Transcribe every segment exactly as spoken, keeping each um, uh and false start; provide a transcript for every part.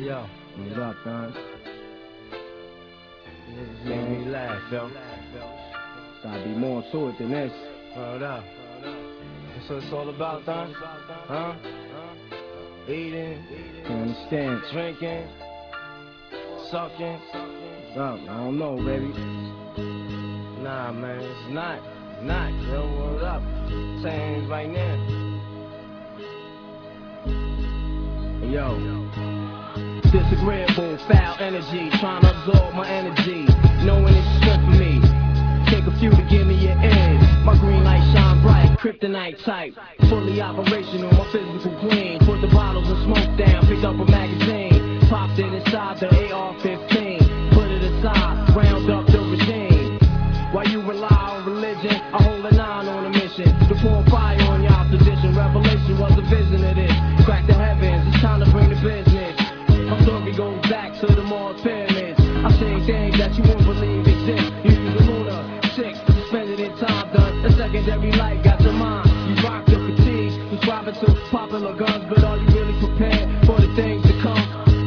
Yo, What's up, Don? niggas make me laugh, yo. Gotta be more to it than this. Word up. That's what it's all about, Don? Huh? Eating, You understand? drinking, sucking. What's up? I don't know, baby. Nah, man, it's not. It's not. Yo, word up. Saying right now. Yo. Disagreeable, foul energy, trying to absorb my energy, knowing it's strength for me. Take a few to give me your edge. My green light shine bright, kryptonite type, fully operational, my physical clean. Put the bottles of smoke down, picked up a magazine, popped it inside the A R fifteen, put it aside, round up the regime. While you rely on religion, I hold a nine on a mission to pour fire on your opposition. Revelation was a vision of this. Crack the heavens, it's time to bring the business. My story goes back to the Mars pyramids. I've seen things that you won't believe exist. You use a lunar, six, suspended in time, done. A secondary light got your mind. You rock the fatigue, subscribing to popular guns, but are you really prepared for the things to come?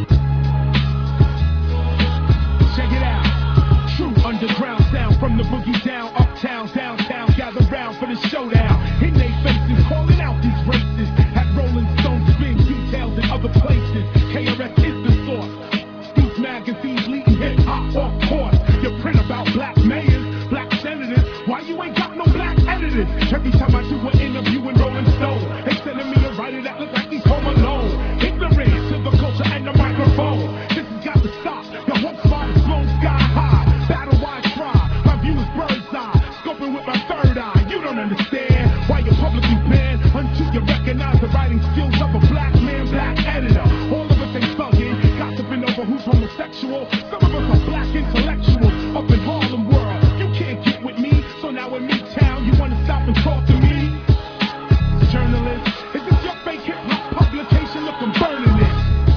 Check it out. True underground sound from the boogie down, uptown, downtown. Gather round for the showdown. In they faces, calling out these races. At Rolling Stone spin details in other places. K R S is the source. These magazines leading hip hop off course. You print about black mayors, black senators. Why you ain't got no black editors? Every time I do an interview in Rolling Stone, they sending me a writer that look like he's home alone. Ignorant to the culture and the microphone. This has got to stop. The whole spot is blown sky high. Battle why try. My view is bird's eye. Scoping with my third eye. You don't understand why you're publicly banned until you recognize the writing skills of a black man, black editor. All of us ain't thugging, gossiping over who's homosexual. Some of us are black intellectuals up in Harlem world. You can't get with me, so now in Midtown you wanna stop and talk to me? Journalist, is this your fake hip hop publication? Look, I'm burning this.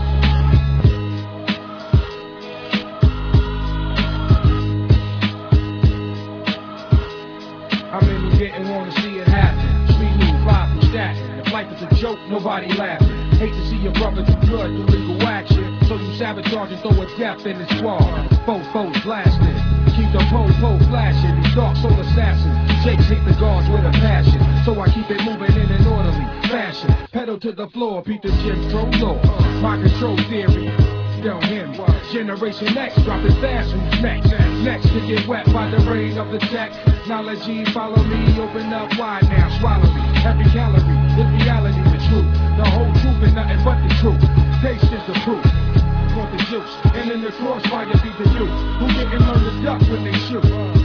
How many didn't want to see it happen? Street news live from Staten. If life is a joke, nobody laughing. Hate to see your brother do good through legal action. So you sabotage and throw a death in the squad. Foes, foes blasting. Keep the pole, pole flashing. These dark soul assassins. Jakes hit the guards with a passion. So I keep it moving in an orderly fashion. Pedal to the floor, beat the Jim Crow law. My control theory. Don't hear me. Generation X dropping fast. Who's next? Next to get wet by the rain of the technology. Follow me, open up wide now, swallow me. Every calorie is reality, the truth. The whole truth and nothing but the truth. Taste is the proof. You want the juice, and in the crossfire be the youth who didn't learn to duck when they shoot.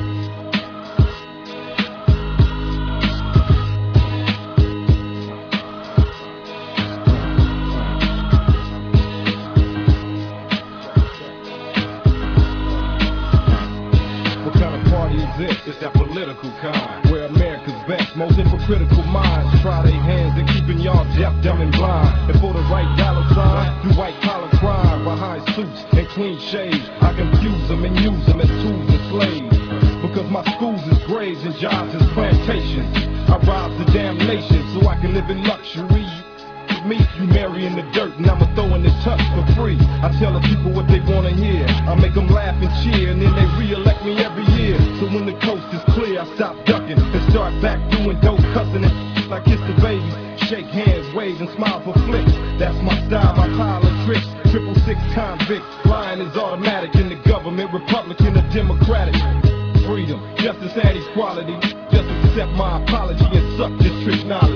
It's that political kind, where America's best, most hypocritical minds try their hands at keeping y'all deaf, dumb, and blind. And for the right dollar sign, do white collar crime behind suits and clean shaves. I confuse them and use them as tools and slaves. Because my schools is graves and jobs is plantations. I rob the damn nation so I can live in luxury. Me, you marry in the dirt, and I'ma throw in the touch for free. I tell the people what they wanna hear. I make them laugh and cheer, and then they re-elect me every year. So when the coast is clear, I stop ducking and start back doing dope, cussing and I kiss the babies, shake hands, wave, and smile for flicks. That's my style, my pile of tricks. Triple six convicts, lying is automatic in the government, Republican or Democratic. Freedom, justice and equality. Just accept my apology and suck this trick knowledge.